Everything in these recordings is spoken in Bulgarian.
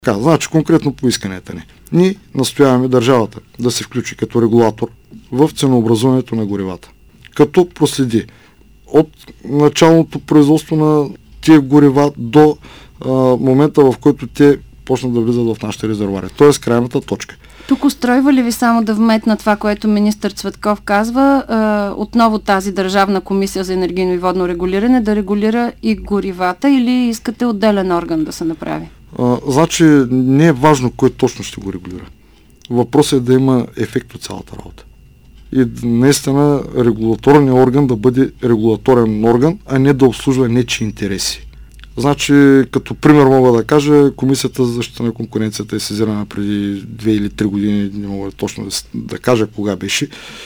Така, значи конкретно по исканията ни. Ние настояваме държавата да се включи като регулатор в ценообразуването на горивата. Като проследи от началното производство на тия горива до момента, в който те почнат да влизат в нашите резервуари. Тоест крайната точка. Тук устройва ли ви само да вметна това, което министър Цветков казва, отново тази Държавна комисия за енергийно и водно регулиране да регулира и горивата, или искате отделен орган да се направи? Значи не е важно кой точно ще го регулира. Въпросът е да има ефект от цялата работа. И наистина регулаторният орган да бъде регулаторен орган, а не да обслужва нечии интереси. Значи, като пример мога да кажа, Комисията за защита на конкуренцията е сезирана преди 2 или 3 години, не мога точно да кажа кога беше.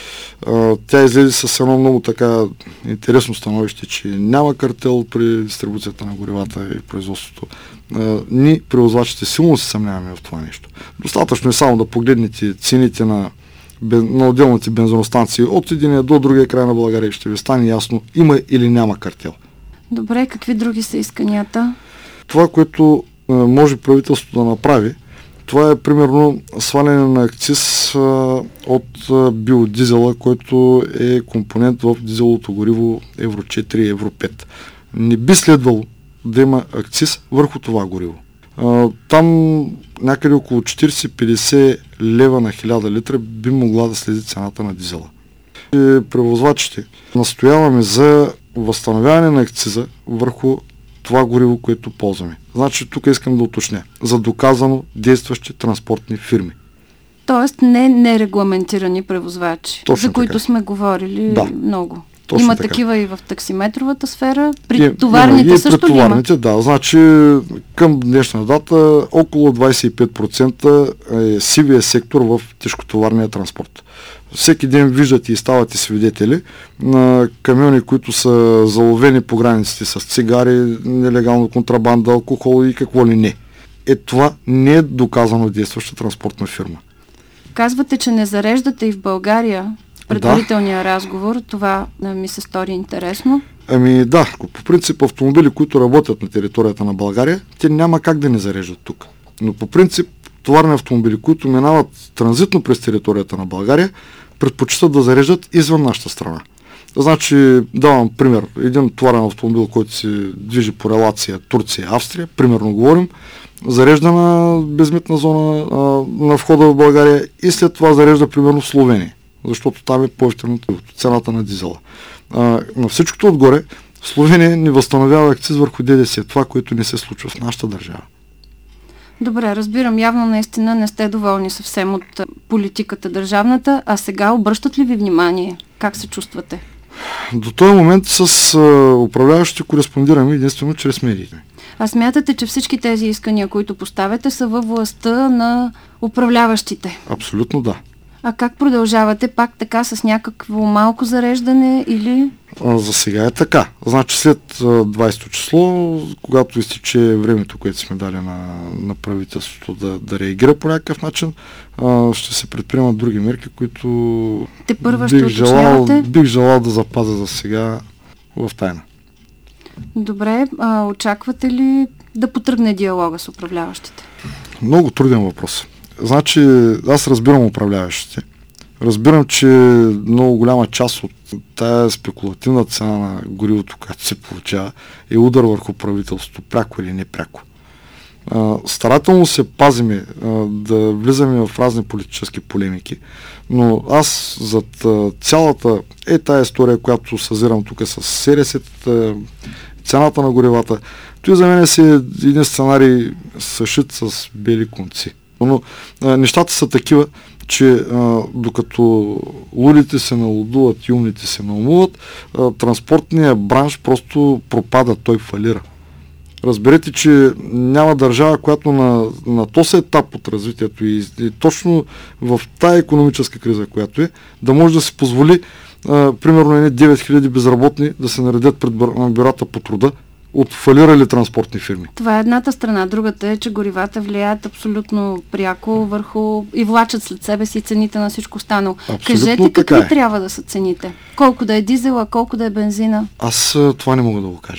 Тя излезе с едно много така интересно становище, че няма картел при дистрибуцията на горивата и производството. Ние, превозвачите, силно се съмняваме в това нещо. Достатъчно е само да погледнете цените на отделните бензиностанции от единия до другия край на България, ще ви стане ясно има или няма картел. Добре, какви други са исканията? Това, което може правителството да направи, това е примерно сваляне на акциз от биодизела, който е компонент в дизеловото гориво Евро 4 и Евро 5. Не би следвало да има акциз върху това гориво. Там някъде около 40-50 лева на 1000 литра би могла да следи цената на дизела. И превозвачите настояваме за възстановяване на акциза върху това гориво, което ползваме. Значи тук искам да уточня. За доказано действащи транспортни фирми. Тоест не нерегламентирани превозвачи, Точно за които така сме говорили много. Точно има така. Такива и в таксиметровата сфера. При товарните също ли има? Да. Значи към днешна дата около 25% е сивия сектор в тежкотоварния транспорт. Всеки ден виждате и ставате свидетели на камиони, които са заловени по границите с цигари, нелегална контрабанда, алкохол и какво ли не. Това не е доказано действаща транспортна фирма. Казвате, че не зареждате и в България. Предварителния разговор, това ми се стори интересно. Да, по принцип автомобили, които работят на територията на България, те няма как да не зареждат тук. Но по принцип товарни автомобили, които минават транзитно през територията на България, предпочитат да зареждат извън нашата страна. Значи, давам пример, един товарен автомобил, който се движи по релация Турция-Австрия, примерно говорим, зарежда на безмитна зона на входа в България и след това зарежда примерно в Словения, защото там е по-евтино цената на дизела. На всичкото отгоре, Словения не възстановява акциз върху ДДС, това, което не се случва в нашата държава. Добре, разбирам, явно наистина не сте доволни съвсем от политиката държавната, а сега обръщат ли ви внимание? Как се чувствате? До този момент с управляващите кореспондираме единствено чрез медиите. А смятате, че всички тези искания, които поставяте, са във властта на управляващите? Абсолютно да. А как продължавате? Пак така с някакво малко зареждане или... За сега е така. Значи след 20-то число, когато изтече времето, което сме дали на правителството да реагира по някакъв начин, ще се предприемат други мерки, които бих желал да запазя за сега в тайна. Добре, очаквате ли да потръгне диалога с управляващите? Много труден въпрос. Значи, аз разбирам управляващите. Разбирам, че много голяма част от тая спекулативна цена на горивото, която се получава, е удар върху правителството, пряко или непряко. Старателно се пазиме да влизаме в разни политически полемики, но аз зад цялата тая история, която съзирам тук с СРС, цената на горивата, той за мен е един сценарий съшит с бели конци. Но нещата са такива, че докато лудите се налудуват и умните се наумуват, транспортният бранш просто пропада, той фалира. Разберете, че няма държава, която на този етап от развитието и точно в тая икономическа криза, която е, да може да си позволи примерно 9000 безработни да се наредят пред бюрата по труда от фалирали транспортни фирми. Това е едната страна. Другата е, че горивата влияят абсолютно пряко върху и влачат след себе си цените на всичко останало. Кажете какви трябва да са цените? Колко да е дизела, колко да е бензина? Аз това не мога да го кажа.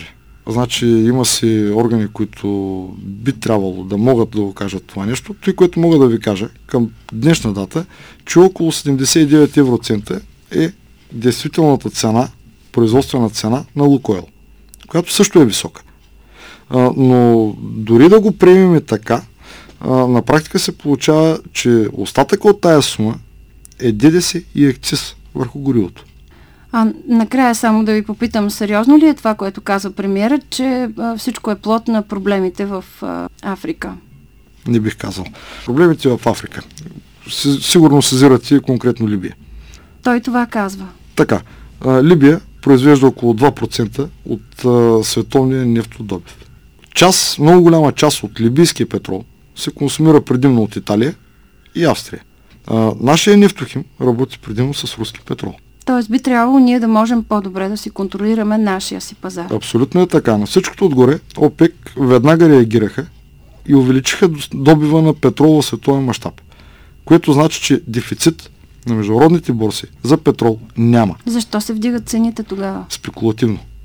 Значи има си органи, които би трябвало да могат да го кажат това нещо. Той, което мога да ви кажа към днешна дата, че около 79 евроцента е действителната цена, производствена цена на Лукойл, която също е висока. Но дори да го приемем така, на практика се получава, че остатъка от тая сума е ДДС и акциз върху горивото. Накрая само да ви попитам, сериозно ли е това, което казва премиерът, че всичко е плод на проблемите в Африка? Не бих казал. Проблемите в Африка. Сигурно съзират и конкретно Либия. Той това казва. Така. Либия произвежда около 2% от световния нефтодобив. Много голяма част от либийския петрол се консумира предимно от Италия и Австрия. Нашия нефтохим работи предимно с руски петрол. Тоест би трябвало ние да можем по-добре да си контролираме нашия си пазар. Абсолютно е така. На всичкото отгоре ОПЕК веднага реагираха и увеличиха добива на петрол в световен мащаб, което значи, че дефицит на международните борси за петрол няма. Защо се вдигат цените тогава? Спекулативно.